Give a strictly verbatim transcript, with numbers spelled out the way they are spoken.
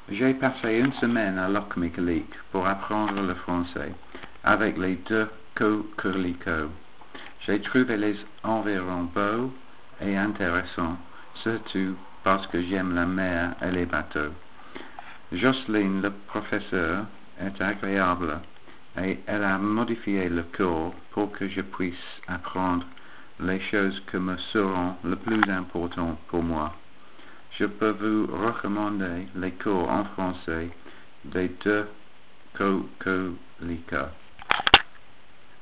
J'ai passé une semaine à Locmiquelic pour apprendre le français avec les deux co-curlicots. J'ai trouvé les environs beaux et intéressants, surtout parce que j'aime la mer et les bateaux. Jocelyne, le professeur, est agréable et elle a modifié le cours pour que je puisse apprendre les choses qui me seront le plus importantes pour moi. Je peux vous recommander les cours en français des deux co-curlicots.